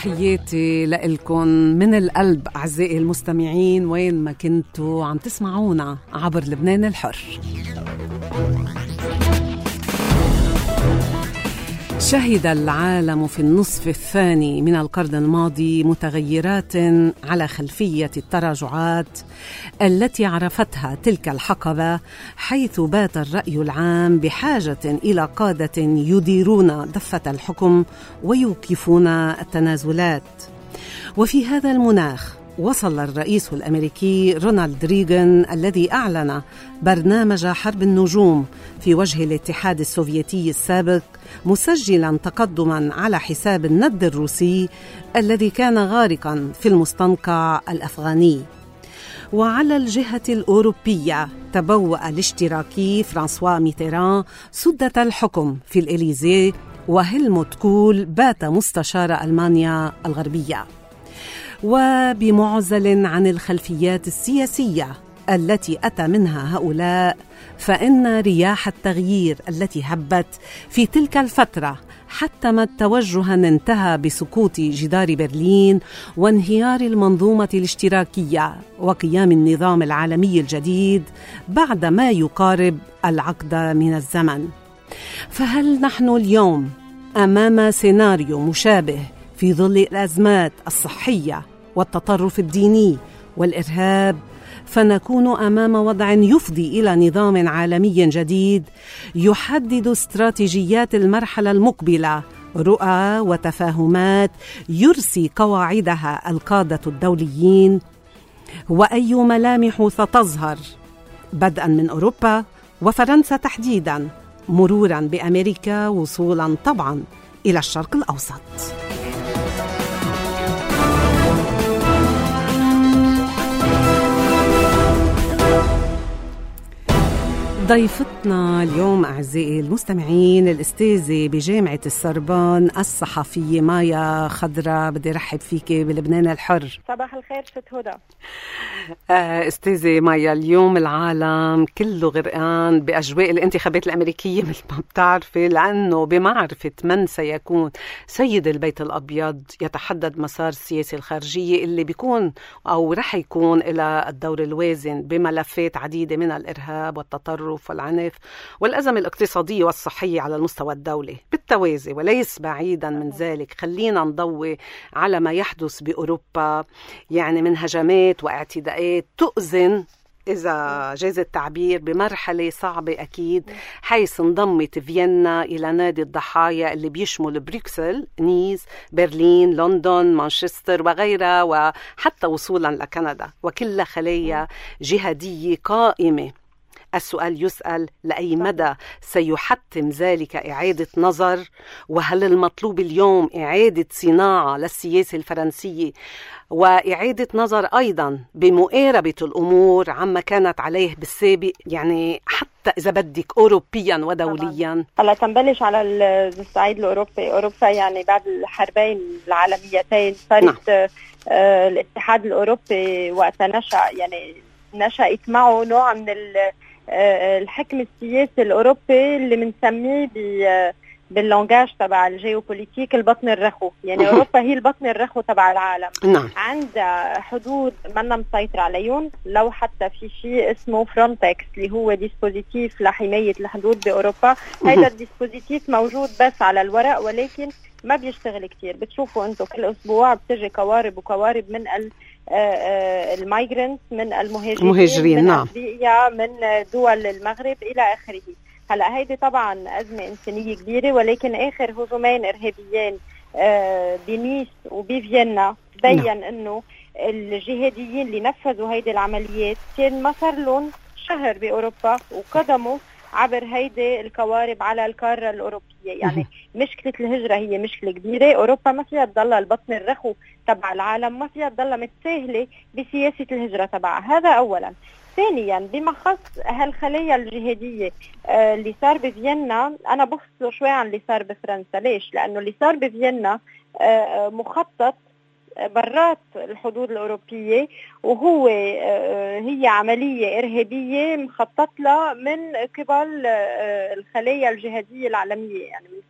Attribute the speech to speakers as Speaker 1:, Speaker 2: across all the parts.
Speaker 1: تحياتي لإلكم من القلب أعزائي المستمعين وين ما كنتوا عم تسمعونا عبر لبنان الحر. شهد العالم في النصف الثاني من القرن الماضي متغيرات على خلفية التراجعات التي عرفتها تلك الحقبة، حيث بات الرأي العام بحاجة إلى قادة يديرون دفة الحكم ويوقفون التنازلات. وفي هذا المناخ وصل الرئيس الأمريكي رونالد ريغان الذي أعلن برنامج حرب النجوم في وجه الاتحاد السوفيتي السابق، مسجلا تقدما على حساب الند الروسي الذي كان غارقا في المستنقع الأفغاني. وعلى الجهة الأوروبية تبوأ الاشتراكي فرانسوا ميتيران سدة الحكم في الإليزيه، وهلموت كول بات مستشار ألمانيا الغربية. وبمعزل عن الخلفيات السياسية التي أتى منها هؤلاء، فإن رياح التغيير التي هبت في تلك الفترة حتمت توجها انتهى بسقوط جدار برلين وانهيار المنظومة الاشتراكية وقيام النظام العالمي الجديد بعد ما يقارب العقد من الزمن. فهل نحن اليوم أمام سيناريو مشابه في ظل الأزمات الصحية والتطرف الديني والإرهاب؟ فنكون أمام وضع يفضي إلى نظام عالمي جديد يحدد استراتيجيات المرحلة المقبلة، رؤى وتفاهمات يرسي قواعدها القادة الدوليين. وأي ملامح ستظهر بدءا من أوروبا وفرنسا تحديدا، مرورا بأمريكا، وصولا طبعا إلى الشرق الأوسط. ضيفتنا اليوم أعزائي المستمعين الأستاذة بجامعة السربون الصحفية مايا خضراء. بدي رحب فيك بلبنان الحر.
Speaker 2: صباح الخير ست هدى.
Speaker 1: أستاذة مايا، اليوم العالم كله غرقان بأجواء الانتخابات الأمريكية مثل ما بتعرفي، لأنه بمعرفة من سيكون سيد البيت الأبيض يتحدد مسار السياسة الخارجية اللي بيكون أو رح يكون إلى الدور الوازن بملفات عديدة من الإرهاب والتطرف والعنف والأزمة الاقتصادية والصحية على المستوى الدولي بالتوازي. وليس بعيدا من ذلك خلينا نضوي على ما يحدث بأوروبا، يعني من هجمات واعتداءات تؤذن إذا جاز التعبير بمرحلة صعبة أكيد، حيث انضمت فيينا إلى نادي الضحايا اللي بيشمل بروكسل، نيس، برلين، لندن، مانشستر وغيرها، وحتى وصولا لكندا، وكلها خلايا جهادية قائمة. السؤال يسأل: لأي مدى سيحتم ذلك إعادة نظر؟ وهل المطلوب اليوم إعادة صناعة للسياسة الفرنسية وإعادة نظر أيضا بمقاربة الأمور عما كانت عليه بالسابق، يعني حتى إذا بدك أوروبيا ودوليا؟
Speaker 2: هلا تنبلش على الصعيد الأوروبي. أوروبا يعني بعد الحربين العالميتين صارت الاتحاد الأوروبي وقت نشأ، يعني نشأت معه نوع من الحكم السياسي الأوروبي اللي بنسميه باللونجاج تبع الجيوبوليتيك البطن الرخو. يعني أوروبا هي البطن الرخو تبع العالم. عندها حدود منا مسيطر عليهم، لو حتى في شيء اسمه فرونتكس اللي هو ديسبوزيتيف لحماية الحدود بأوروبا. هذا الديسبوزيتيف موجود بس على الورق ولكن ما بيشتغل كتير. بتشوفوا انتم كل أسبوع بتجي قوارب وقوارب من المايجرنتس، من المهاجرين، من أفريقيا، من دول المغرب إلى آخره. هلا هيدي طبعا أزمة إنسانية كبيرة، ولكن آخر هجومين إرهابيين بنيس وبفيينا بين إنه الجهاديين اللي نفذوا هيدي العمليات كان ما صار لهم شهر بأوروبا وقدموا عبر هيدي القوارب على القارة الأوروبية. يعني مشكلة الهجرة هي مشكلة كبيرة. أوروبا ما فيها تضل البطن الرخو تبع العالم، ما فيها تضل متساهلة بسياسة الهجرة تبعها. هذا أولا. ثانيا، بما خص هالخلايا الجهادية اللي صار بفيينا، أنا بفصل شوي عن اللي صار بفرنسا. ليش؟ لأنه اللي صار بفيينا مخطط برات الحدود الأوروبية، وهو هي عملية إرهابية مخطط لها من قبل الخلايا الجهادية العالمية، يعني من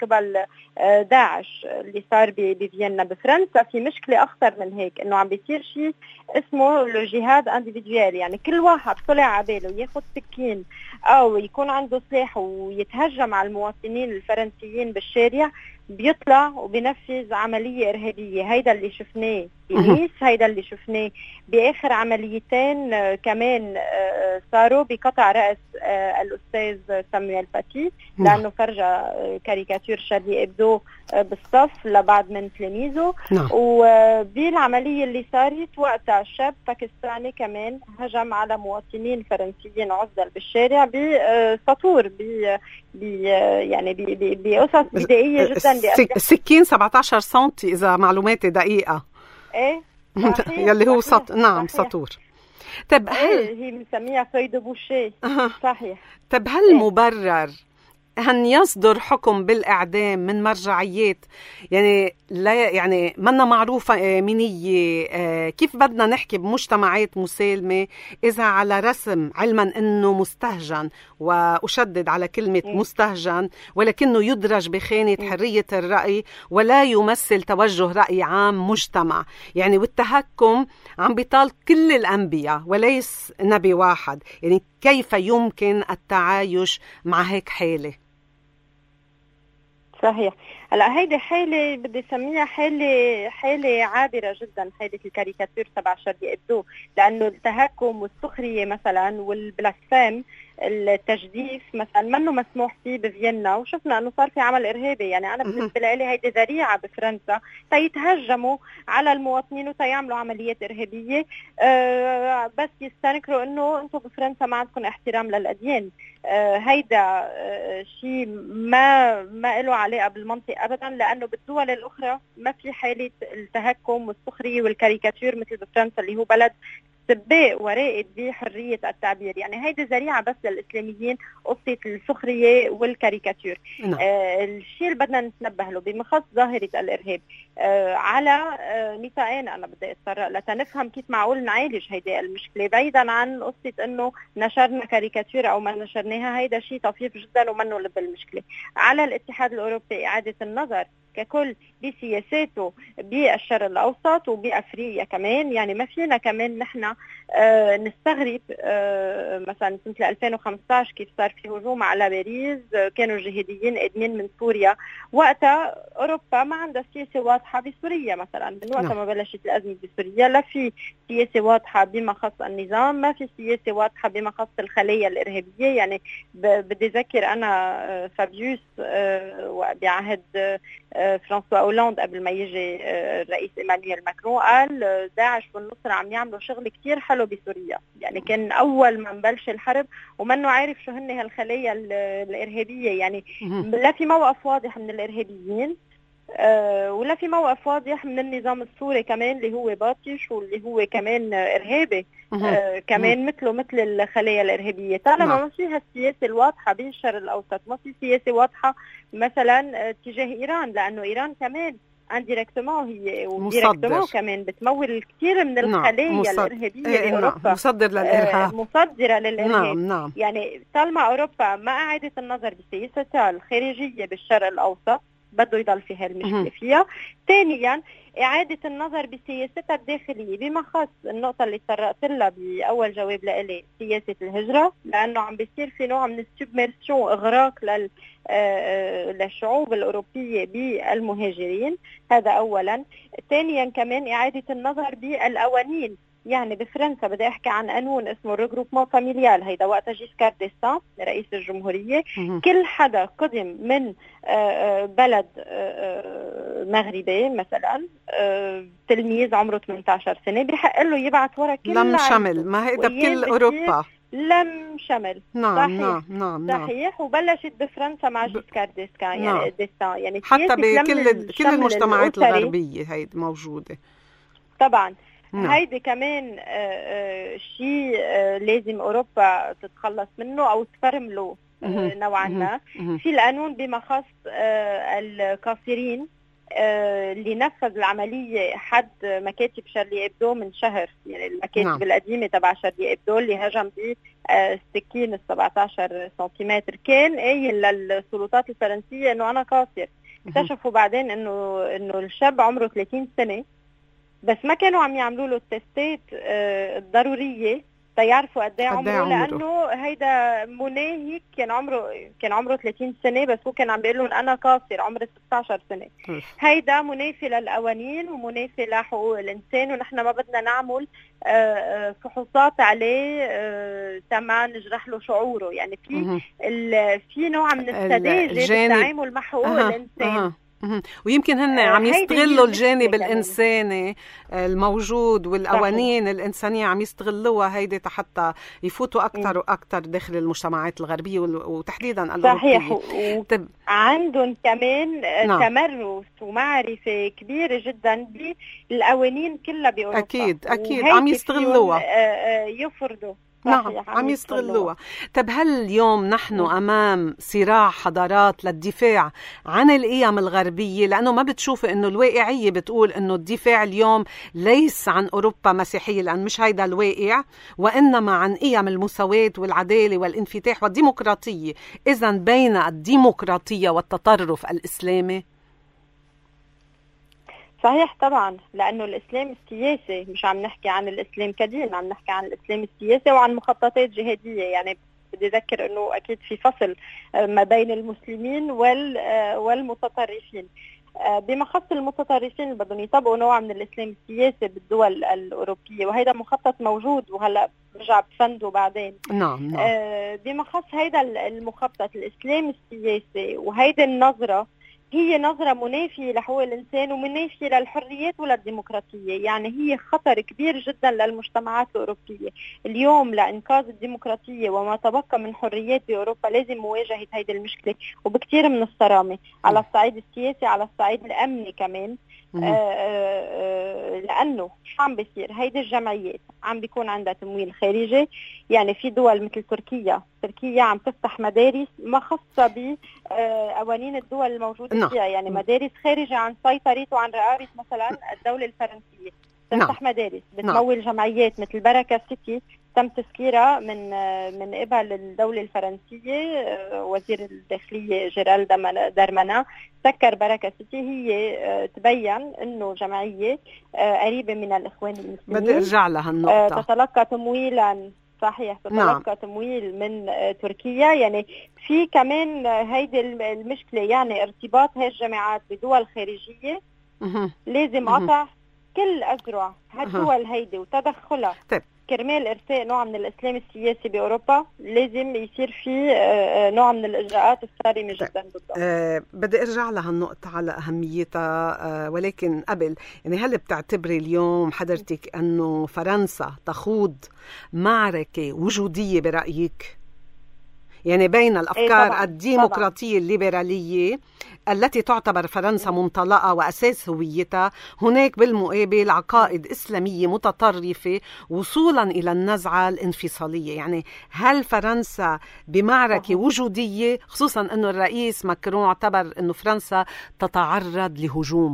Speaker 2: قبل داعش اللي صار بفيينا. بفرنسا في مشكلة أخطر من هيك، إنه عم بيصير شيء اسمه الجهاد انديفيدوال، يعني كل واحد طلع على باله ياخذ سكين أو يكون عنده سلاح ويتهجم على المواطنين الفرنسيين بالشارع، بيطلع وبينفذ عملية إرهابية. هيدا اللي شفناه بنيس، هيدا اللي شفناه بآخر عمليتين كمان صاروا بقطع رأس الأستاذ سامويل باتي، لأنه فرجى كاريكاتير شارلي إبدو بالصف لبعض من تلاميذه. وبالعملية اللي صارت وقتها شاب باكستاني كمان هجم على مواطنين فرنسيين عزل بالشارع بسطور يعني بقصص بدائية جدا.
Speaker 1: سكين 17 سنتي إذا معلوماتي دقيقة.
Speaker 2: ايه
Speaker 1: يلي هو نعم سطور. طب
Speaker 2: هي بنسميها فوي دو بوشي. صحيح.
Speaker 1: طب هل مبرر أن يصدر حكم بالإعدام من مرجعيات يعني لا يعني منا معروفة منية؟ كيف بدنا نحكي بمجتمعات مسالمة إذا على رسم، علما أنه مستهجن، وأشدد على كلمة مستهجن، ولكنه يدرج بخانة حرية الرأي ولا يمثل توجه رأي عام مجتمع، يعني والتهكم عم بيطال كل الأنبياء وليس نبي واحد، يعني كيف يمكن التعايش مع هيك حالة؟
Speaker 2: صحيح. هلا هيدي حالة بدي سميها حالة عابرة جدا، حالة الكاريكاتير تبع شارلي إبدو، لأنه التهكم والسخرية مثلا والبلاسفيم التجديف مثلا منه مسموح فيه بفيينا، وشفنا انه صار في عمل ارهابي. يعني انا بالنسبه لي هيدي ذريعه بفرنسا تيتهجموا على المواطنين وتيعملوا عمليات ارهابيه، بس يستنكروا انه انتم بفرنسا ما عندكم احترام للاديان. هيدا شيء ما له علاقه بالمنطق ابدا، لانه بالدول الاخرى ما في حاله التهكم والسخريه والكاريكاتير مثل بفرنسا اللي هو بلد سباق ورائد بحرية التعبير. يعني هيدي ذريعة بس للإسلاميين، قصة السخرية والكاريكاتير. الشيء اللي بدنا نتنبه له بمخص ظاهرة الإرهاب على نطاقين أنا بدي أتطرق لتنفهم كيف معقول نعالج هيدي المشكلة، بعيدا عن قصة إنه نشرنا كاريكاتير أو ما نشرناها. هيدا شيء طفيف جدا ومنه لب المشكلة. على الاتحاد الأوروبي إعادة النظر ككل بسياساته بالشرق الأوسط وبأفريقيا كمان. يعني ما فينا كمان نحن نستغرب مثلا سنة 2015 كيف صار في هجوم على باريس، كانوا الجهاديين قادمين من سوريا. وقتها أوروبا ما عندها سياسة واضحة بسوريا مثلا، من وقت ما بلشت الأزمة بسوريا لا في سياسة واضحة بما خص النظام، ما في سياسة واضحة بما خص الخلايا الإرهابية. يعني بدي أذكر أنا فابيوس بعهد فرانسوا أولاند قبل ما يجي الرئيس إيمانويل ماكرون قال داعش والنصرة عم يعملوا شغل كتير حلو بسوريا. يعني كان أول ما نبلش الحرب ومنه عارف شو هن هالخلايا الإرهابية. يعني لا في موقف واضح من الإرهابيين ولا في موقف واضح من النظام السوري كمان اللي هو باطش واللي هو كمان إرهابي كمان مثله مثل الخلايا الإرهابية. طالما ما في هالسياسة الواضحة بين الشرق الأوسط، ما في سياسة واضحة مثلا تجاه إيران، لأنه إيران كمان انديركتومون هي وديركتومون كمان بتمول كثير من الخلايا الإرهابية لأوروبا،
Speaker 1: مصدر للإرهاب،
Speaker 2: مصدرة للإرهاب.
Speaker 1: نعم.
Speaker 2: يعني طالما أوروبا ما أعادت النظر بسياستها الخارجية بالشرق الأوسط بده يضل في هالمشكلة فيها. ثانيا إعادة النظر بسياستها الداخلية بما خص النقطة اللي تطرقت لها بأول جواب لإلي، سياسة الهجرة، لأنه عم بيصير في نوع من السبمرسيون، إغراق للشعوب الأوروبية بالمهاجرين. هذا أولا. ثانيا كمان إعادة النظر بالقوانين. يعني بفرنسا بدي أحكي عن قانون اسمه الريغروبمون فاميليال، هيدا وقت جيسكار ديستان رئيس الجمهورية كل حدا قدم من بلد مغربي مثلا تلميذ عمره 18 سنة بحق له يبعث ورا كل
Speaker 1: لم شمل، ما هيدا بكل أوروبا
Speaker 2: لم شمل.
Speaker 1: نعم.
Speaker 2: صحيح. وبلشت بفرنسا مع جيسكار ديستان يعني
Speaker 1: حتى بكل المجتمعات الغربية هيدي موجودة
Speaker 2: طبعا. هيدي كمان شيء لازم أوروبا تتخلص منه أو تفرمله نوعا ما. في القانون بما خص الكافرين اللي نفذ العملية حد مكاتب شارلي إبدو من شهر، يعني المكاتب القديمة تبع شارلي إبدو اللي هجم به السكين 17 سنتيمتر، كان قايل للسلطات الفرنسية إنه أنا قاصر. اكتشفوا بعدين إنه الشاب عمره 30 سنة، بس ما كانوا عم يعملوا له التستات الضرورية تيعرفوا قد ايه عمره، لانه هيدا مناهك كان عمره 30 سنه، بس هو كان عم بيقول لهم انا قاصر عمري 16 سنه. هيدا منافي للقوانين ومنافي لحقوق الانسان، ونحن ما بدنا نعمل فحوصات عليه تما نجرح له شعوره. يعني في نوع من السذاجه بالتعامل مع حقوق الانسان.
Speaker 1: ويمكن هن عم يستغلوا الجانب الإنساني الموجود، والقوانين الإنسانية عم يستغلوها هيدي حتى يفوتوا أكثر وأكثر داخل المجتمعات الغربية وتحديدا الأوروبية.
Speaker 2: صحيح. عندهم كمان تمرس ومعرفة كبيرة جدا بالقوانين كلها بأوروبا.
Speaker 1: أكيد عم يستغلوها،
Speaker 2: يفرضوا.
Speaker 1: نعم عم يستغلوها. طب هل اليوم نحن أمام صراع حضارات للدفاع عن القيم الغربية؟ لأنه ما بتشوفوا أنه الواقعية بتقول أنه الدفاع اليوم ليس عن أوروبا مسيحية، لأن مش هيدا الواقع، وإنما عن قيم المساواة والعدالة والانفتاح والديمقراطية. إذن بين الديمقراطية والتطرف الإسلامي؟
Speaker 2: صحيح طبعا، لأنه الإسلام السياسي، مش عم نحكي عن الإسلام كدين، عم نحكي عن الإسلام السياسي وعن مخططات جهادية. يعني بدي أذكر أنه أكيد في فصل ما بين المسلمين والمتطرفين. بما خص المتطرفين اللي بدهم يطبقوا نوع من الإسلام السياسي بالدول الأوروبية، وهيدا مخطط موجود وهلأ برجع بفنده بعدين.
Speaker 1: نعم.
Speaker 2: بما خص هيدا المخطط الإسلام السياسي، وهيدا النظرة هي نظرة منافية لحقوق الإنسان ومنافية للحريات وللديمقراطية. يعني هي خطر كبير جدا للمجتمعات الأوروبية اليوم لإنقاذ الديمقراطية وما تبقى من حريات بأوروبا. لازم مواجهة هيدي المشكلة وبكتير من الصرامة على الصعيد السياسي، على الصعيد الأمني كمان. لأنه شو عم بيصير؟ هيدي الجمعيات عم بيكون عندها تمويل خارجي. يعني في دول مثل تركيا عم تفتح مدارس ما خاصة بقوانين الدول الموجودة فيها، يعني مدارس خارجة عن سيطرة وعن رقابة مثلا الدولة الفرنسية. تفتح مدارس بتمول جمعيات مثل بركة سيتي، تم تسكيرها من قبل الدولة الفرنسية. وزير الداخلية جيرال دارمانا سكر بركة سيتي. هي تبين انه جمعية قريبة من الإخوان المسلمين.
Speaker 1: بدي ارجع لها النقطة.
Speaker 2: تتلقى تمويلا. صحيح. تتلقى تمويل من تركيا. يعني في كمان هيدي المشكلة، يعني ارتباط هاي الجامعات بدول خارجية. لازم قطع كل أذرع هالدول هيدي وتدخلها كرمال إرساء نوع من الإسلام السياسي بأوروبا. لازم يصير في نوع من الإجراءات الصارمة جدا ضده.
Speaker 1: بدي أرجع لها النقطة على أهميتها، ولكن قبل، يعني هل بتعتبري اليوم حضرتك أنه فرنسا تخوض معركة وجودية برأيك؟ يعني بين الأفكار
Speaker 2: طبعاً.
Speaker 1: الديمقراطية الليبرالية التي تعتبر فرنسا منطلقة وأساس هويتها، هناك بالمقابل عقائد إسلامية متطرفة وصولا إلى النزعة الانفصالية. يعني هل فرنسا بمعركة وجودية، خصوصا أنه الرئيس ماكرون اعتبر أنه فرنسا تتعرض لهجوم؟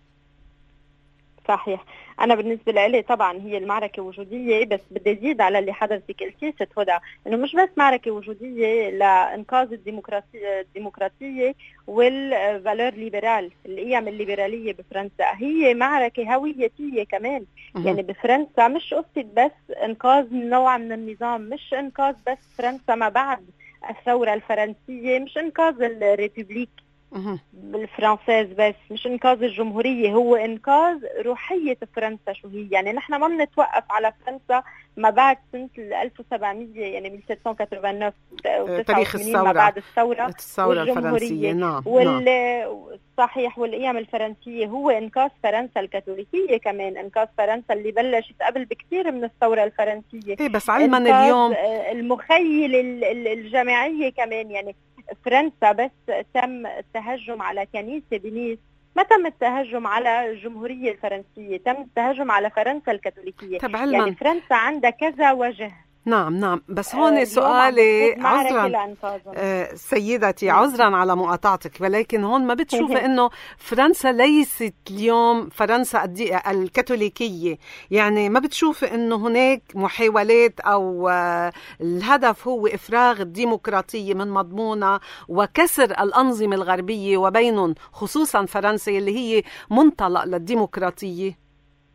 Speaker 2: صحيح. أنا بالنسبة لي طبعا هي المعركة وجودية، بس بدي أزيد على اللي حضرتك قلتيه ست هدى، إنه مش بس معركة وجودية لإنقاذ الديمقراطية والفالور ليبرال، القيم الليبرالية بفرنسا. هي معركة هويتية كمان. يعني بفرنسا مش قصة بس إنقاذ نوع من النظام، مش إنقاذ بس فرنسا ما بعد الثورة الفرنسية، مش إنقاذ الريبوبليك بالفرنسيز بس، مش إنقاذ الجمهورية، هو إنقاذ روحية فرنسا. شو هي؟ يعني نحن ما بنتوقف على فرنسا ما بعد سنة 1700، يعني 1789
Speaker 1: تاريخ الثورة،
Speaker 2: ما بعد الثورة
Speaker 1: الفرنسية. نعم.
Speaker 2: صحيح. والقيم الفرنسية هو إنقاذ فرنسا الكاثوليكية كمان، إنقاذ فرنسا اللي بلشت قبل بكتير من الثورة الفرنسية.
Speaker 1: بس علما اليوم
Speaker 2: المخيل الجماعية كمان. يعني فرنسا بس تم التهجم على كنيسة بنيس، ما تم التهجم على الجمهورية الفرنسية، تم التهجم على فرنسا الكاثوليكية. يعني فرنسا عندها كذا وجه
Speaker 1: نعم بس هون سؤالي عذرا سيدتي عذرا على مقاطعتك، ولكن هون ما بتشوفي انه فرنسا ليست اليوم فرنسا الكاثوليكية؟ يعني ما بتشوفي انه هناك محاولات او الهدف هو افراغ الديمقراطية من مضمونها وكسر الأنظمة الغربية وبينهم خصوصا فرنسا اللي هي منطلق للديمقراطية؟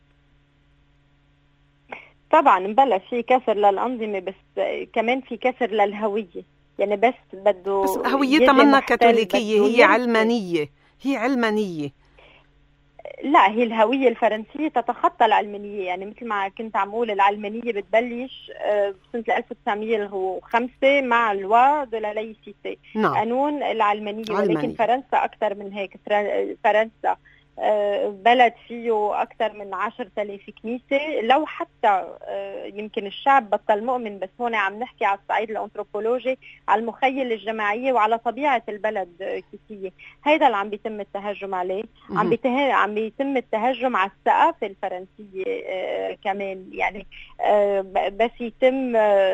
Speaker 2: طبعا مبلا في كسر للأنظمة، بس كمان في كسر للهوية. يعني بس
Speaker 1: هويتها منا كاثوليكية، هي علمانية.
Speaker 2: لا، هي الهوية الفرنسية تتخطى العلمانية. يعني مثل ما كنت عمول، العلمانية بتبلش بسنة 1905 مع لوا دو لا لايسيتي، قانون العلمانية. ولكن فرنسا أكثر من هيك. فرنسا بلد فيه أكثر من 10,000 كنيسة. لو حتى يمكن الشعب بطل مؤمن، بس هون عم نحكي على الصعيد الأنثروبولوجي، على المخيلة الجماعية وعلى طبيعة البلد كيفية. هيدا اللي عم بيتم التهجم عليه. عم بيتم التهجم على الثقافة الفرنسية كمان. يعني بس يتم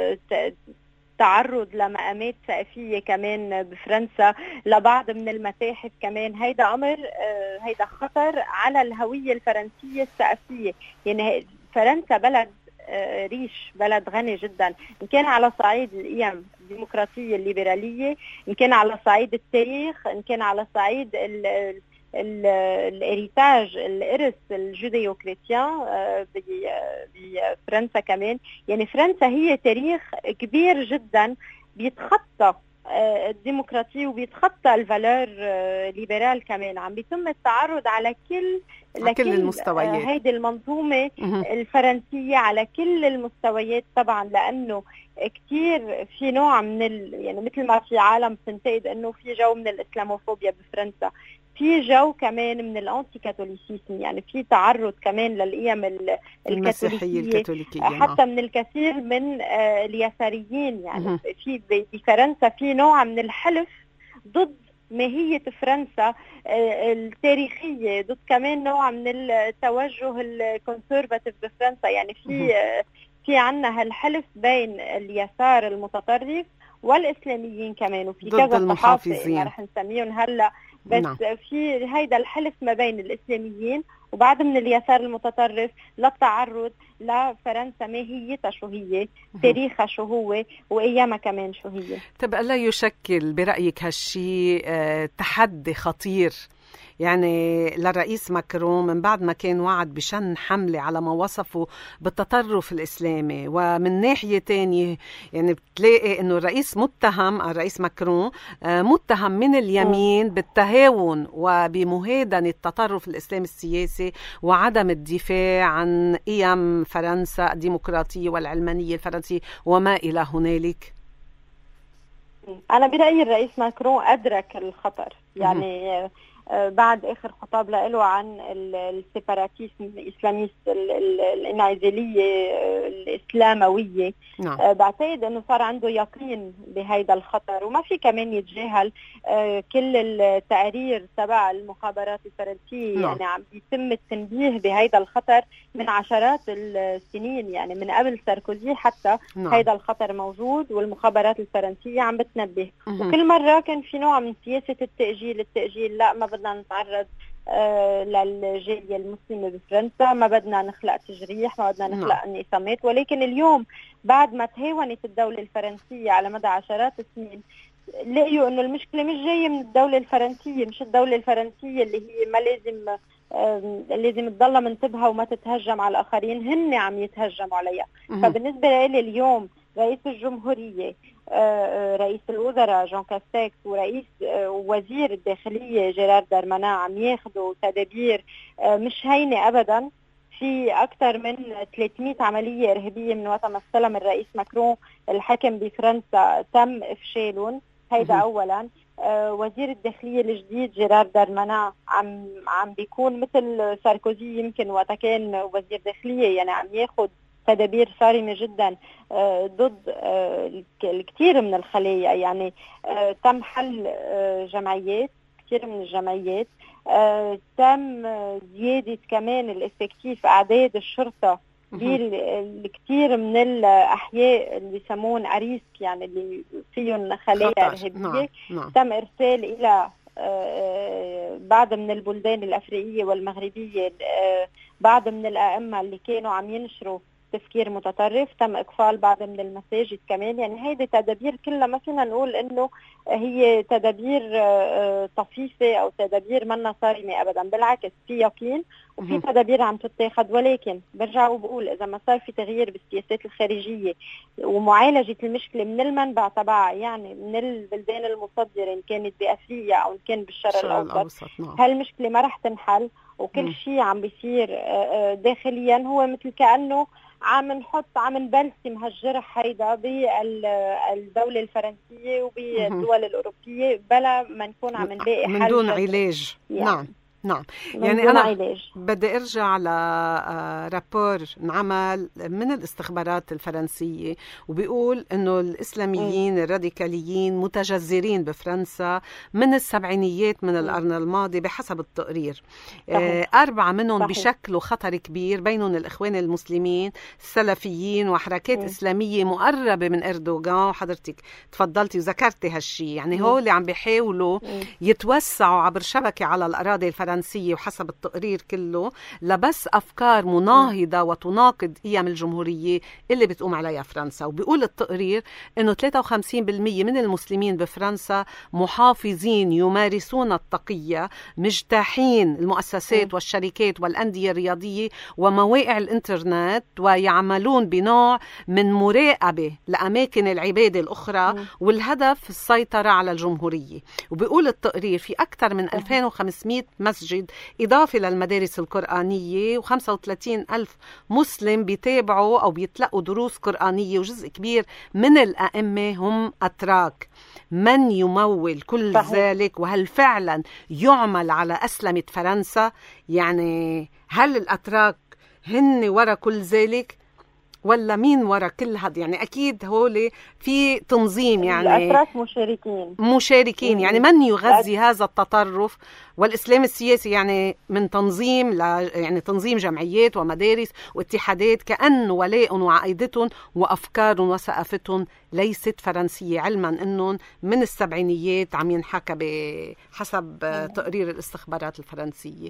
Speaker 2: تعرض لمقامات ثقافية كمان بفرنسا لبعض من المتاحف كمان. هيدا أمر، هيدا خطر على الهوية الفرنسية الثقافية. يعني فرنسا بلد ريش، بلد غني جدا، إن كان على صعيد القيم الديمقراطية الليبرالية، إن كان على صعيد التاريخ، إن كان على صعيد الاريتاج، الارث الجوديو كريستيان بفرنسا كمان. يعني فرنسا هي تاريخ كبير جدا بيتخطى الديمقراطية وبيتخطى الفالور ليبرال كمان. عم بيتم التعرض على كل
Speaker 1: المستويات.
Speaker 2: هيدي المنظومة الفرنسية على كل المستويات طبعا، لأنه كتير في نوع من يعني مثل ما في عالم تنتقد انه في جو من الاسلاموفوبيا بفرنسا، في جو كمان من الانتي كاثوليسيزم. يعني في تعرض كمان للقيم الكاثوليكية حتى من الكثير من اليساريين. يعني في بفرنسا في نوع من الحلف ضد ماهية فرنسا التاريخية، ضد كمان نوع من التوجه الكونسرفاتيف بفرنسا. يعني في عنا هالحلف بين اليسار المتطرف والإسلاميين كمان، وفي كذا صحافة ما رح نسميهم هلا، بس في هيدا الحلف ما بين الإسلاميين وبعض من اليسار المتطرف للتعرض لفرنسا ماهيتها شو هي، تاريخها شو هو، وأيامها كمان شو هي.
Speaker 1: طب ألا يشكل برأيك هالشي تحدي خطير يعني للرئيس ماكرون من بعد ما كان وعد بشن حملة على ما وصفه بالتطرف الإسلامي، ومن ناحية تانية يعني بتلاقي أنه الرئيس ماكرون متهم من اليمين بالتهاون وبمهادنة التطرف الإسلامي السياسي وعدم الدفاع عن قيم فرنسا الديمقراطية والعلمانية الفرنسية وما إلى هنالك؟
Speaker 2: أنا برأيي الرئيس ماكرون أدرك الخطر. يعني بعد آخر خطاب له عن السيباراتيسم الإسلاميست، الانعزالية الإسلاموية، بعتقد أنه صار عنده يقين بهذا الخطر. وما في كمان يتجاهل كل التقارير تبع المخابرات الفرنسية. يعني عم يتم التنبيه بهذا الخطر من عشرات السنين، يعني من قبل ساركوزي حتى هذا الخطر موجود، والمخابرات الفرنسية عم بتنبه. وكل مرة كان في نوع من سياسة التأجيل، لا ما بدنا نتعرض للجالية المسلمة بفرنسا، ما بدنا نخلق تجريح، ما بدنا نخلق انقسامات. ولكن اليوم بعد ما تهاونت الدولة الفرنسية على مدى عشرات السنين، لقيوا انه المشكلة مش جاية من الدولة الفرنسية، مش الدولة الفرنسية اللي هي ما لازم تضلها منتبهة وما تتهجم على الآخرين، هن عم يتهجموا عليها. فبالنسبة لي اليوم رئيس الجمهورية، رئيس الوزراء جون كاستيكس، ورئيس وزير الداخلية جيرار دارمانا عم ياخدوا تدابير مش هينة أبدا. في أكثر من 300 عملية إرهابية من وقت ما استلم الرئيس ماكرون الحكم بفرنسا تم إفشالهم. هيدا أولا. وزير الداخلية الجديد جيرار دارمانا عم بيكون مثل ساركوزي يمكن وقت كان وزير داخلية، يعني عم ياخد تدابير صارمة جدا ضد الكثير من الخلايا. يعني تم حل جمعيات، كثير من الجمعيات، تم زيادة كمان الإفكتيف أعداد الشرطة الكثير من الأحياء اللي بيسمون أريسك، يعني اللي فيهم خلايا إرهابية. تم إرسال إلى بعض من البلدان الأفريقية والمغربية بعض من الأئمة اللي كانوا عم ينشروا تفكير متطرف. تم إقفال بعض من المساجد كمان. يعني هيدي تدابير كلها ما فينا نقول إنه هي تدابير طفيفة أو تدابير منا صارمة أبدا، بالعكس في يقين وفي تدابير عم تتاخد. ولكن برجع وبقول إذا ما صار في تغيير بالسياسات الخارجية ومعالجة المشكلة من المنبع تبعها، يعني من البلدان المصدرة إن كانت بأفريقيا أو إن كان بالشرق الأوسط، هالمشكلة ما رح تنحل. وكل شيء عم بيصير داخليا هو مثل كأنه عم نبلسم هالجرح هيدا بالدولة الفرنسية وبالدول الأوروبية بلا ما نكون عم نلاقي حل
Speaker 1: من دون علاج. يعني. نعم. يعني أنا بدي أرجع لرابور انعمل من الاستخبارات الفرنسية وبيقول إنه الإسلاميين الراديكاليين متجذرين بفرنسا من السبعينيات من القرن الماضي بحسب التقرير. 4 منهم بشكلوا خطر كبير، بينهم الإخوان المسلمين، السلفيين، وحركات إسلامية مقربة من أردوغان. وحضرتك تفضلتي وذكرتي هالشي. يعني هو اللي عم بيحاولوا يتوسعوا عبر شبكة على الأراضي الفرنسية وحسب التقرير كله لبس أفكار مناهضة وتناقض قيم الجمهورية اللي بتقوم عليها فرنسا. وبيقول التقرير إنه 53% من المسلمين بفرنسا محافظين يمارسون التقية، مجتاحين المؤسسات والشركات والأندية الرياضية ومواقع الإنترنت، ويعملون بنوع من مراقبة لأماكن العبادة الأخرى، والهدف السيطرة على الجمهورية. وبيقول التقرير في أكثر من 2500 مسجد إضافة للمدارس القرآنية، و35 ألف مسلم بيتابعوا أو بيتلقوا دروس قرآنية، وجزء كبير من الأئمة هم أتراك. من يمول كل ذلك؟ وهل فعلا يعمل على أسلمة فرنسا؟ يعني هل الأتراك هن وراء كل ذلك ولا مين وراء كل هذا؟ يعني أكيد هولي في تنظيم، يعني
Speaker 2: الأتراك مشاركين.
Speaker 1: يعني من يغذي هذا التطرف والإسلام السياسي؟ يعني من تنظيم يعني تنظيم جمعيات ومدارس واتحادات كأن ولاء وعقيدتهم وأفكار وثقافتهم ليست فرنسية، علما أنهم من السبعينيات عم ينحكى بحسب تقرير الاستخبارات الفرنسية.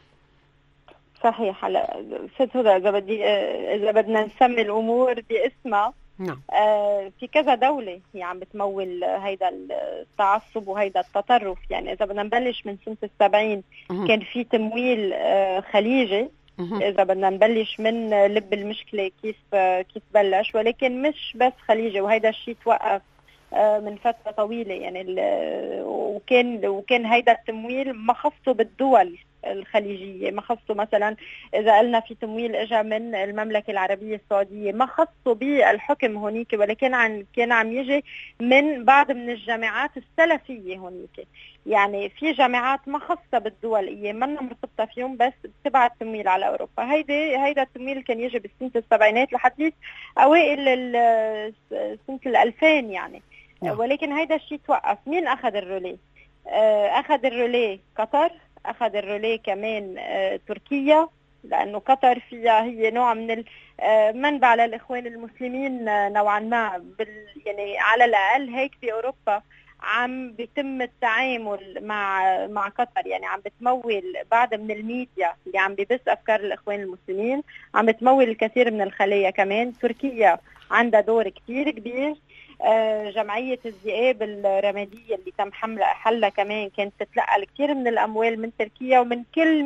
Speaker 2: صحيح. هلا ست هدى، اذا بدنا نسمي الامور باسمها، في كذا دولة هي عم بتمول هيدا التعصب وهيدا التطرف. يعني اذا بدنا نبلش من سنة 70 كان في تمويل خليجي. اذا بدنا نبلش من لب المشكلة كيف بلش، ولكن مش بس خليجي، وهيدا الشيء توقف من فترة طويلة. يعني وكان هيدا التمويل ما خصه بالدول الخليجية، ما خصه مثلا إذا قلنا في تمويل إجا من المملكة العربية السعودية ما خصه بالحكم هونيك، ولكن كان عم يجي من بعض من الجامعات السلفية هونيك. يعني في جامعات ما خصة بالدول ما مرتبطة فيهم، بس بتبعت تمويل على أوروبا. هيدا التمويل كان يجي بالسنة السبعينات لحديث أوائل سنة 2000 يعني. ولكن هيدا الشيء توقف. مين أخذ الرولي؟ أخذ الرولي قطر، أخذ الرولي كمان تركيا، لأنه قطر فيها هي نوع من المنبع للإخوان المسلمين نوعا ما. يعني على الأقل هيك في أوروبا عم بيتم التعامل مع قطر. يعني عم بتمول بعض من الميديا اللي عم بيبث أفكار الإخوان المسلمين، عم بتمول الكثير من الخلايا كمان. تركيا عندها دور كتير كبير. جمعية الذئاب الرمادية اللي تم حلها كمان كانت تتلقى الكثير من الأموال من تركيا ومن كل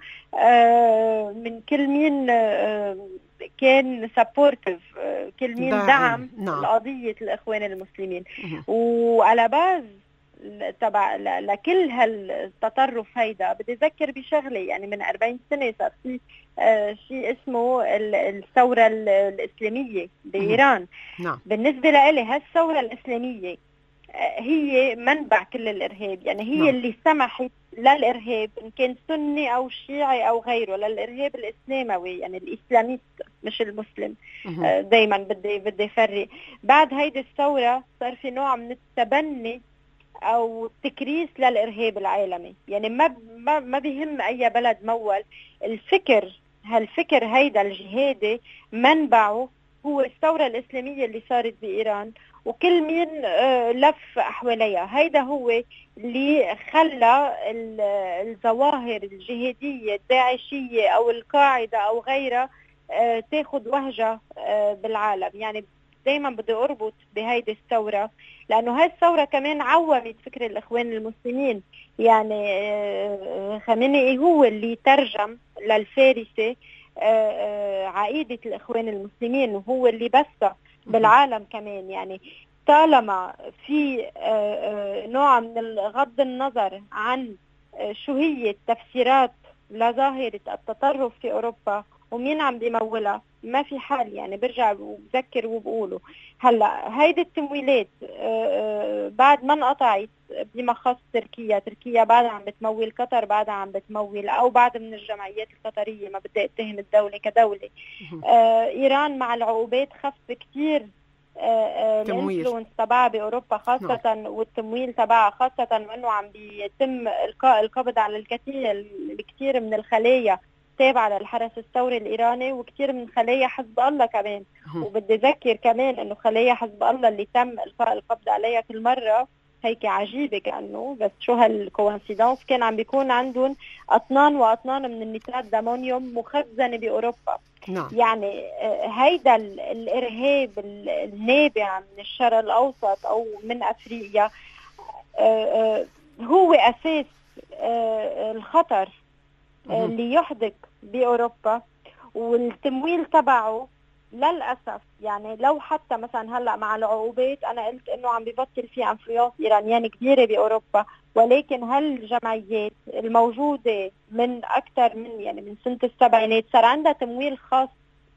Speaker 2: مين كان سبورتيف، كل مين دعم قضية الإخوان المسلمين. وعلى باز تبع لكل هالتطرف هيدا بدي أذكر بشغلة. يعني من 40 سنة صار في شيء اسمه الثورة الإسلامية بإيران. بالنسبة لي هالثورة الإسلامية هي منبع كل الإرهاب. يعني هي اللي سمحت للإرهاب إن كان سني أو شيعي أو غيره، للإرهاب الإسلاموي يعني الإسلاميست مش المسلم. دايما بدي فرق. بعد هيدي الثورة صار في نوع من التبني أو تكريس للإرهاب العالمي. يعني ما بيهم أي بلد مول الفكر هالفكر هيدا الجهادي منبعه هو الثورة الإسلامية اللي صارت بإيران، وكل مين لف حواليها. هيدا هو اللي خلى الظواهر الجهادية الداعشية أو القاعدة أو غيرها تاخد وهجة بالعالم. يعني دايما بدي أربط بهيدي الثورة، لأنه هاي الثورة كمان عومت فكر الإخوان المسلمين. يعني خامنئي هو اللي ترجم للفارسي عقيدة الإخوان المسلمين، وهو اللي بثها بالعالم كمان. يعني طالما في نوع من غض النظر عن شو هي التفسيرات لظاهرة التطرف في أوروبا ومين عم بيمولها، ما في حال. يعني برجع وبذكر وبقوله هلا هيدي التمويلات بعد ما انقطعت بمخص تركيا بعدها عم بتمول، قطر بعدها عم بتمول، او بعض من الجمعيات القطرية، ما بدي اتهم الدولة كدولة. ايران مع العقوبات خف كتير الانفلونس تبعها باوروبا خاصة، والتمويل تبعها خاصة، وانه عم بيتم القاء القبض على الكثير من الخلايا تابعة للحرس الثوري الإيراني، وكثير من خلايا حزب الله كمان. وبدي أذكر كمان إنه خلايا حزب الله اللي تم إلقاء القبض عليها كل مرة هيك عجيبة كأنه، بس شو هالكوانسيدانس، كان عم بيكون عندهم أطنان وأطنان من النترات دامونيوم مخزنة بأوروبا. يعني هيدا الإرهاب النابع من الشرق الأوسط أو من أفريقيا هو أساس الخطر اللي يحدق بأوروبا. والتمويل تبعه للأسف، يعني لو حتى مثلا هلأ مع العقوبات أنا قلت إنه عم ببطل في انفلونس إيرانية كبيرة بأوروبا، ولكن هالجمعيات الموجودة من أكثر من سنة السبعينات صار عندها تمويل خاص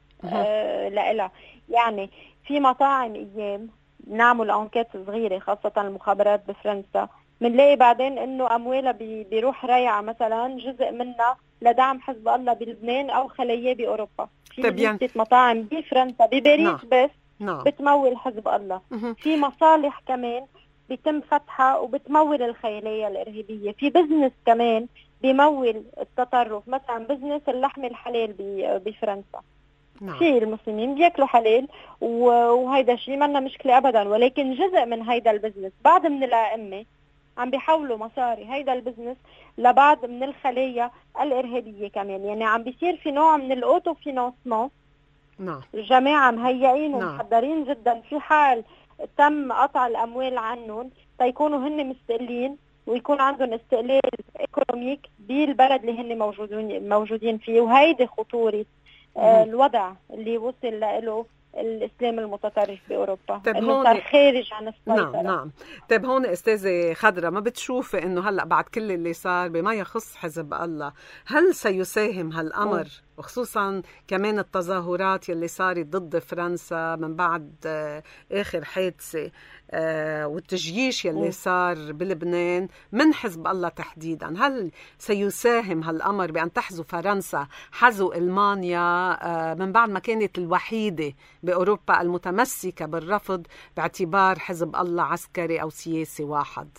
Speaker 2: لإلها. يعني في مطاعم أيام نعمل أنكات صغيرة خاصة المخابرات بفرنسا، منلاقي بعدين انه اموالها بيروح رايعه مثلا جزء منها لدعم حزب الله بلبنان او خلاياه باوروبا. في يعني مطاعم بفرنسا بباريس بس بتمول حزب الله. في مصالح كمان بيتم فتحها وبتمول الخلايا الارهابيه. في بزنس كمان بيمول التطرف، مثلا بزنس اللحم الحلال بفرنسا. في المسلمين بياكلوا حلال وهيدا شيء منا مشكله ابدا، ولكن جزء من هيدا البزنس بعض من الائمه عم بيحولوا مصاري هيدا البزنس لبعض من الخلايا الإرهابية كمان. يعني عم بيصير في نوع من الأوتو فينانسمون. الجماعة مهيئين ومحضرين جدا في حال تم قطع الأموال عنهم تيكونوا هن مستقلين ويكون عندهم استقلال إيكونوميك بالبلد اللي هن موجودين فيه. وهيدي خطورة الوضع اللي وصل له الإسلام المتطرف بأوروبا، إنه صار خارج عن السيطرة.
Speaker 1: نعم. طيب هون أستاذة خضرة، ما بتشوفي إنه هلأ بعد كل اللي صار بما يخص حزب الله، هل سيساهم هالأمر وخصوصا كمان التظاهرات يلي صارت ضد فرنسا من بعد آخر حادثة والتجييش يلي صار بلبنان من حزب الله تحديدا، هل سيساهم هالأمر بأن تحزو فرنسا حزو ألمانيا من بعد ما كانت الوحيدة بأوروبا المتمسكة بالرفض باعتبار حزب الله عسكري أو سياسي واحد؟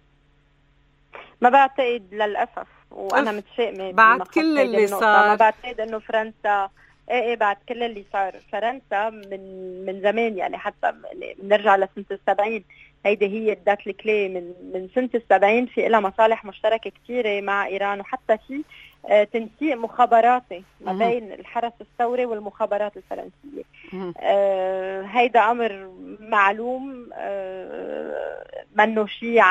Speaker 2: ما بعتقد للأسف، وأنا متشائمة
Speaker 1: بعد كل اللي صار.
Speaker 2: ما بعتقد إنه فرنسا بعد كل اللي صار فرنسا من زمان، يعني حتى بنرجع لسنة السبعين، هيدي هي الدات الكلي من سنة السبعين في لها مصالح مشتركة كتيرة مع إيران، وحتى في تنسيق مخابراتي ما بين الحرس الثوري والمخابرات الفرنسية. هيدا أمر معلوم، منه شيء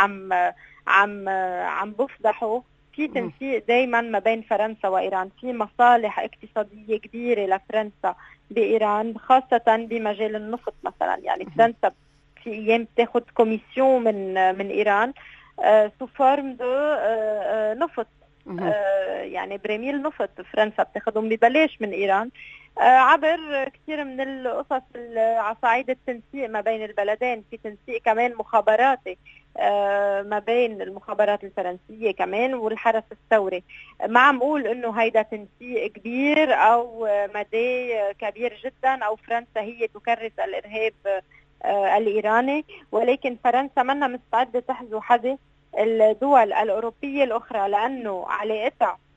Speaker 2: عم بفضحه. في تنسيق دايما ما بين فرنسا وإيران، في مصالح اقتصادية كبيرة لفرنسا بإيران خاصة بمجال النفط مثلا. يعني فرنسا في أيام بتاخد كوميسيون من إيران سو فورم دو نفط، يعني بريميل نفط فرنسا بتاخدهم ببلاش من إيران عبر كثير من القصص على صعيد التنسيق ما بين البلدين. في تنسيق كمان مخابراتي ما بين المخابرات الفرنسية كمان والحرس الثوري. ما عم اقول انه هيدا تنسيق كبير او مدى كبير جدا او فرنسا هي تكرس الارهاب الايراني، ولكن فرنسا منا مستعدة تحذو حذو الدول الاوروبية الاخرى، لانه علاقتها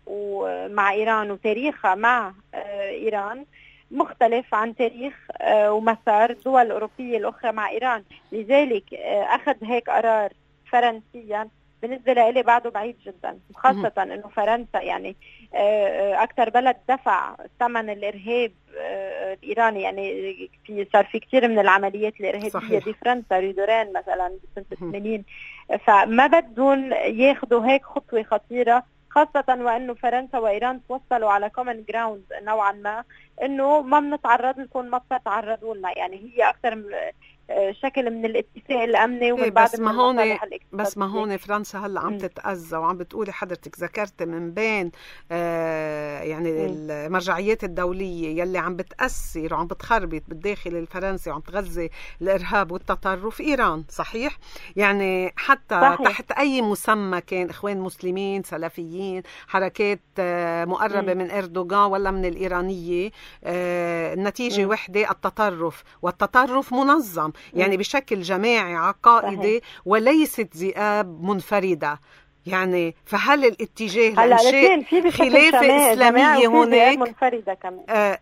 Speaker 2: ومع إيران وتاريخها مع إيران مختلف عن تاريخ ومسار الدول الأوروبية الأخرى مع إيران. لذلك أخذ هيك قرار فرنسيا بالنسبة لي بعده بعيد جدا، خاصة أنه فرنسا يعني أكثر بلد دفع ثمن الإرهاب الإيراني. يعني صار في كثير من العمليات الإرهابية بفرنسا، ريدوران مثلا بسنة 80. فما بدهم ياخذوا هيك خطوة خطيرة، خاصة وأنه فرنسا وإيران توصلوا على كومن جراوند نوعا ما، أنه ما بنتعرض لكم ما بتتعرضوا لنا. يعني هي أكثر شكل من الاتفاق الأمني ومن بعد من المصالح الاقتصادية.
Speaker 1: بس ما هون فرنسا هلا عم تتأذى، وعم بتقولي حضرتك ذكرت من بين يعني المرجعيات الدولية يلي عم بتأثر وعم بتخربط بالداخل الفرنسي وعم تغذي الإرهاب والتطرف إيران، صحيح؟ يعني حتى صحيح. تحت أي مسمى كان، إخوان مسلمين، سلفيين، حركات مقربة من أردوغان ولا من الإيرانية، النتيجة وحدة، التطرف، والتطرف منظم يعني بشكل جماعي عقائدي وليست ذئاب منفردة. يعني فهل الاتجاه لإنشاء خلافة إسلامية هناك
Speaker 2: منفردة كمان؟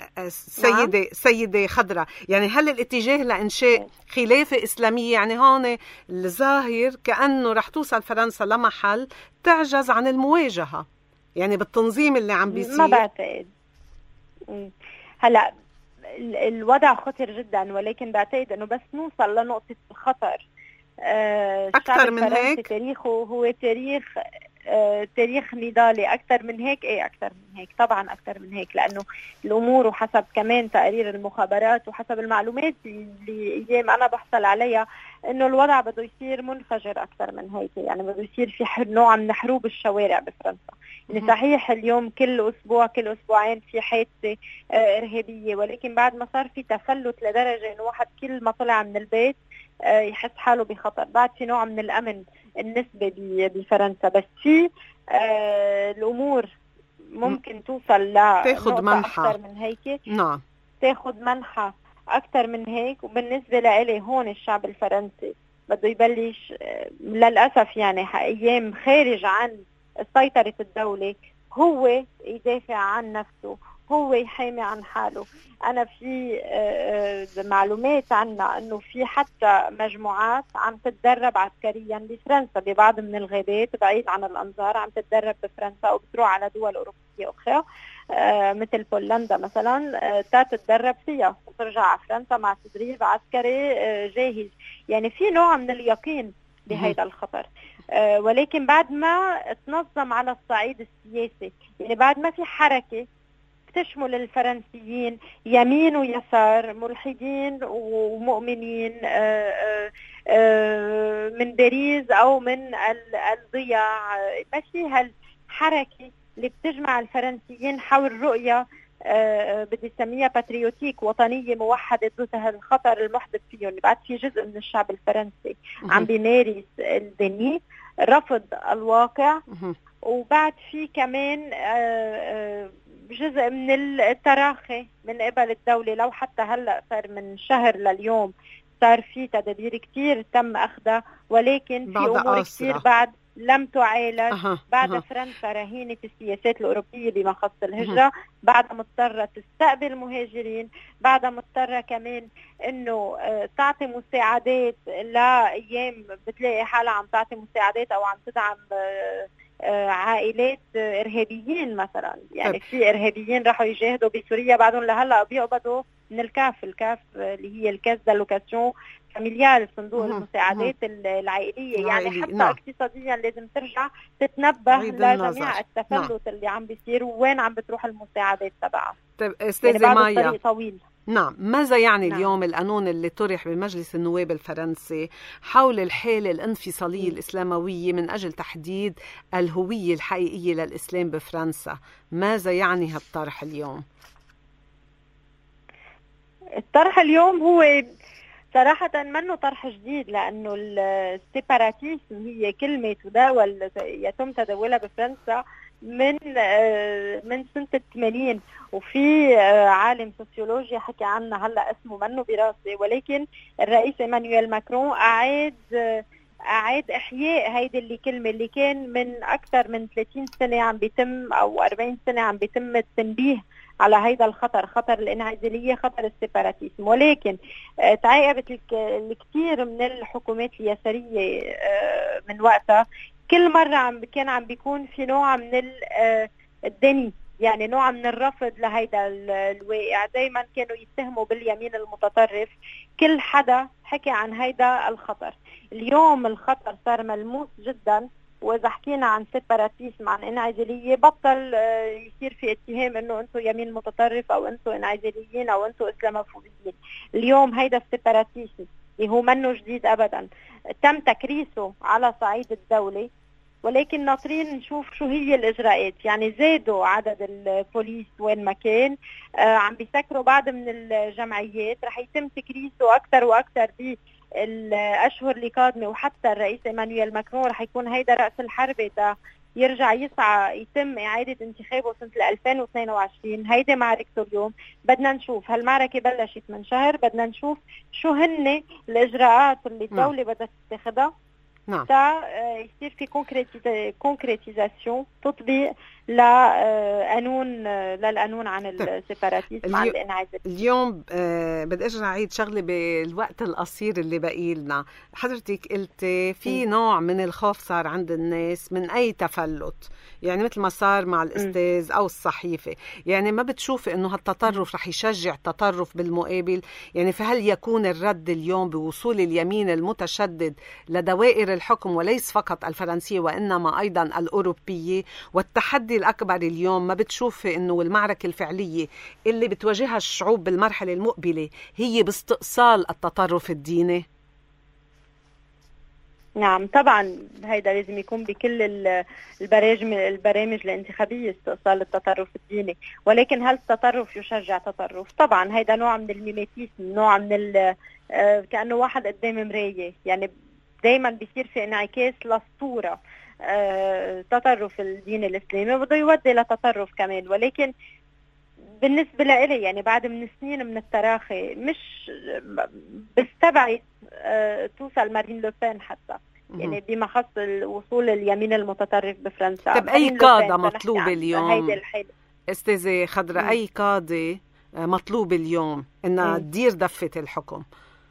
Speaker 1: سيدة خضرة، يعني هل الاتجاه لإنشاء خلافة إسلامية، يعني هون الظاهر كأنه رح توصل فرنسا لمحل تعجز عن المواجهة يعني بالتنظيم اللي عم بيصير؟
Speaker 2: ما بعتقد. هلأ الوضع خطر جدا، ولكن بعتقد انه بس نوصل لنقطة الخطر
Speaker 1: اكثر من هيك.
Speaker 2: تاريخه هو تاريخ نضالي. اكثر من هيك اكثر من هيك طبعا، اكثر من هيك، لانه الامور وحسب كمان تقارير المخابرات وحسب المعلومات اللي ايام انا بحصل عليها انه الوضع بده يصير منفجر اكثر من هيك. يعني بده يصير في نوع من حروب الشوارع بفرنسا. يعني صحيح اليوم كل اسبوع كل اسبوعين في حادثه ارهابيه، ولكن بعد ما صار في تفلت لدرجه انه واحد كل ما طلع من البيت يحس حاله بخطر. بعد في نوع من الامن النسبة بفرنسا، بس في الامور ممكن توصل
Speaker 1: تاخد منحى
Speaker 2: اكثر من هيك.
Speaker 1: نعم،
Speaker 2: تاخد منحى اكثر من هيك. وبالنسبة لي هون الشعب الفرنسي بده يبلش للأسف يعني ايام خارج عن سيطرة الدولة، هو يدافع عن نفسه، هو يحامي عن حاله. أنا في معلومات عنا أنه في حتى مجموعات عم تتدرب عسكريا بفرنسا ببعض من الغابات بعيد عن الأنظار، عم تتدرب بفرنسا وبتروح على دول أوروبية أخرى مثل بولندا مثلا تتدرب فيها وترجع على فرنسا مع تدريب عسكري جاهز. يعني في نوع من اليقين بهذا الخطر. ولكن بعد ما تنظم على الصعيد السياسي، يعني بعد ما في حركة تشمل الفرنسيين يمين ويسار، ملحدين ومؤمنين، من باريس أو من الضياع، ما في هالحركة اللي بتجمع الفرنسيين حول رؤية بدي اسميها باتريوتيك، وطنية موحدة ضد الخطر المحدث فيهم. بعد في جزء من الشعب الفرنسي عم بيمارس الدنيا، رفض الواقع، وبعد في كمان جزء من التراخي من قبل الدولة. لو حتى هلأ صار من شهر لليوم صار في تدابير كتير تم أخذها، ولكن في أمور كتير بعد لم تعالج. بعد فرنسا رهينة السياسات الأوروبية بما خص الهجرة، بعد مضطرة تستقبل مهاجرين، بعد مضطرة كمان إنه تعطي مساعدات لأيام بتلاقي حالها عم تعطي مساعدات أو عم تدعم عائلات إرهابيين مثلا. يعني في إرهابيين راحوا يجاهدوا بسوريا بعدهم لهلا بيقبضوا من الكاف اللي هي الكاس دالوكاسيون فاميليال، صندوق المساعدات العائلية. يعني حتى اقتصاديا لازم ترجع تتنبه لجميع التفلت اللي عم بيصير ووين عم بتروح المساعدات تبعها.
Speaker 1: طيب استاذة
Speaker 2: يعني
Speaker 1: مايا،
Speaker 2: طريق طويل.
Speaker 1: نعم، ماذا يعني اليوم القانون اللي طرح بمجلس النواب الفرنسي حول الحالة الانفصالية الإسلاموية من أجل تحديد الهوية الحقيقية للإسلام بفرنسا؟ ماذا يعني هالطرح اليوم؟
Speaker 2: الطرح اليوم هو صراحة منه طرح جديد، لأنه السيباراتيسم هي كلمة يتم تداولها بفرنسا من سنة 80، وفي عالم سوسيولوجيا حكى عنها هلا اسمه منه براسي، ولكن الرئيس إيمانويل ماكرون اعاد احياء هيدي الكلمه اللي كان من اكثر من 30 سنه عم بيتم او 40 سنه عم بيتم التنبيه على هيدا الخطر، خطر الانعزاليه، خطر السيباراتيزم. ولكن تعاقبت الكثير من الحكومات اليساريه من وقتها، كل مره كان عم بيكون في نوع من الدني، يعني نوع من الرفض لهيدا الواقع. دايما كانوا يتهموا باليمين المتطرف كل حدا حكي عن هيدا الخطر. اليوم الخطر صار ملموس جدا، واذا حكينا عن سيباراتيزم، عن انعزاليه، بطل يصير في اتهام انه انتم يمين متطرف او انتم انعزاليين او انتم اسلاموفوبيين. اليوم هيدا السيباراتيزم اللي هو منه جديد ابدا، تم تكريسه على صعيد الدوله، ولكن ناطرين نشوف شو هي الإجراءات. يعني زادوا عدد البوليس وين ما كان، عم بيسكروا بعض من الجمعيات، رح يتم تكريسه أكثر وأكثر بالأشهر اللي قادمة. وحتى الرئيس إيمانويل ماكرون رح يكون هيدا رأس الحربة تا يرجع يسعى يتم إعادة انتخابه سنة 2022. هيدا معركته اليوم. بدنا نشوف هالمعركة بلشت من شهر، بدنا نشوف شو هن الإجراءات اللي الدولة بدها تتخذها تا يصير في كونكريتيزاسيون، تطبيق للقانون عن السيباراتيزم، عن الانعزال.
Speaker 1: اليوم بدي ارجع اعيد شغله بالوقت القصير اللي باقي لنا. حضرتك قلتي في نوع من الخوف صار عند الناس من اي تفلت، يعني مثل ما صار مع الاستاذ او الصحيفه. يعني ما بتشوفي انه هالتطرف رح يشجع تطرف بالمقابل؟ يعني فهل يكون الرد اليوم بوصول اليمين المتشدد لدوائر الحكم، وليس فقط الفرنسية وإنما أيضا الأوروبية؟ والتحدي الأكبر اليوم، ما بتشوفي أنه المعركة الفعلية اللي بتواجهها الشعوب بالمرحلة المقبلة هي باستئصال التطرف الديني؟
Speaker 2: نعم طبعا، هيدا لازم يكون بكل البرامج الانتخابية، استئصال التطرف الديني. ولكن هل التطرف يشجع تطرف؟ طبعا هيدا نوع من الميماتيزم، نوع من كأنه واحد قدام مراية. يعني دايما بيصير في انعكاس للصورة. تطرف الدين الإسلامي بده يودي لتطرف كمان. ولكن بالنسبة لي يعني بعد من سنين من التراخي مش بستبعد توصل مارين لوبين حتى، يعني بما خص وصول اليمين المتطرف بفرنسا.
Speaker 1: طب أي قادة مطلوب اليوم أستاذة خضراء؟ أي قادة مطلوب اليوم إنها تدير دفة الحكم؟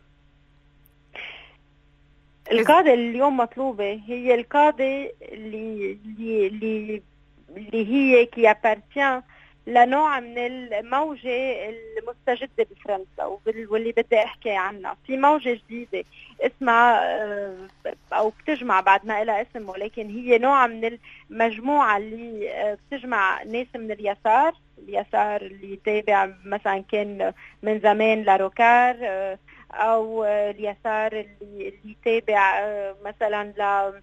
Speaker 2: القادة اليوم مطلوبة هي القادة اللي هي كي appartient لنوع من الموجة المستجدة بفرنسا، واللي بدي أحكي عنها. في موجة جديدة اسمها أو بتجمع بعد ما إلها اسم، ولكن هي نوع من المجموعة اللي بتجمع ناس من اليسار اللي تابع مثلا كان من زمان لاروكار، أو اليسار اللي تابع مثلا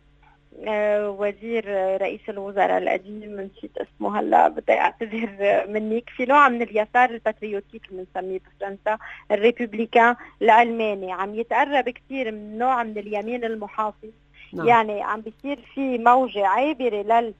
Speaker 2: وزير رئيس الوزراء القديم، نسيت اسمه هلا، بدي اعتذر منك. في نوع من اليسار الباتريوتيك بنسميه بفرنسا، الريبوبليكان الالماني، عم يتقرب كثير من نوع من اليمين المحافظ. يعني عم بيصير في موجة عابرة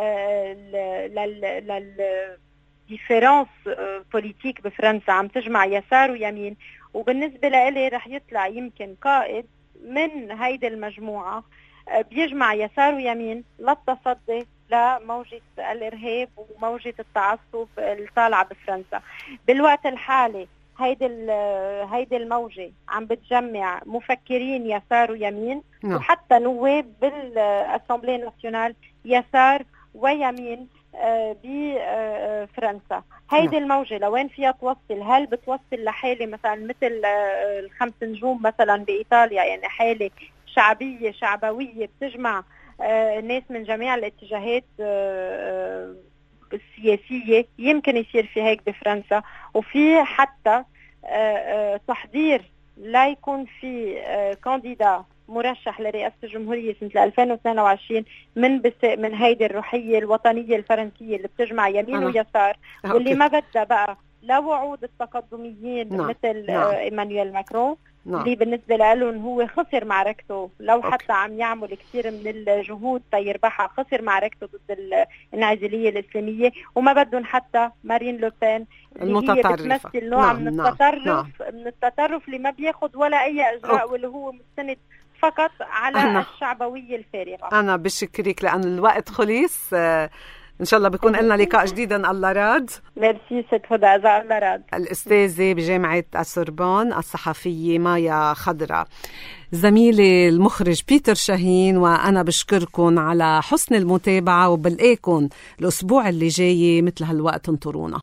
Speaker 2: لل ديفيرانس بوليتيك بفرنسا، عم تجمع يسار ويمين. وبالنسبة لي رح يطلع يمكن قائد من هيدي المجموعة بيجمع يسار ويمين للتصدي لموجة الإرهاب وموجة التعصب الطالعة بفرنسا. بالوقت الحالي هيدي الموجة عم بتجمع مفكرين يسار ويمين، وحتى نواب بالأسامبلي ناسيونال يسار ويمين بفرنسا. هيدي الموجة لوين فيها توصل؟ هل بتوصل لحالة مثلا مثل الخمس نجوم مثلا بإيطاليا، يعني حالة شعبوية بتجمع ناس من جميع الاتجاهات السياسية؟ يمكن يصير في هيك بفرنسا. وفي حتى تحضير لا يكون في كانديدا مرشح لرئاسة الجمهورية سنة 2022 من هيدي الروحية الوطنية الفرنسية اللي بتجمع يمين ويسار، واللي ما بدها بقى لا وعود التقدميين مثل إيمانويل ماكرون اللي بالنسبة له هو خسر معركته، لو حتى عم يعمل كثير من الجهود تيربحها، خسر معركته ضد الانعزالية الإسلامية. وما بدهم حتى مارين لوبين اللي هي بتمثل نوع من التطرف اللي ما بياخد ولا أي إجراء، واللي هو مستند فقط على الشعبوية الفارغة.
Speaker 1: أنا بشكرك لأن الوقت خلص. إن شاء الله بيكون لنا لقاء جديد الله راد.
Speaker 2: ميرسي ست هدى، إذا الله راد.
Speaker 1: الأستاذة بجامعة السوربون الصحفية مايا خضرة، زميلي المخرج بيتر شاهين، وأنا بشكركن على حسن المتابعة، وبلقاكن الأسبوع اللي جاي مثل هالوقت انطرونا.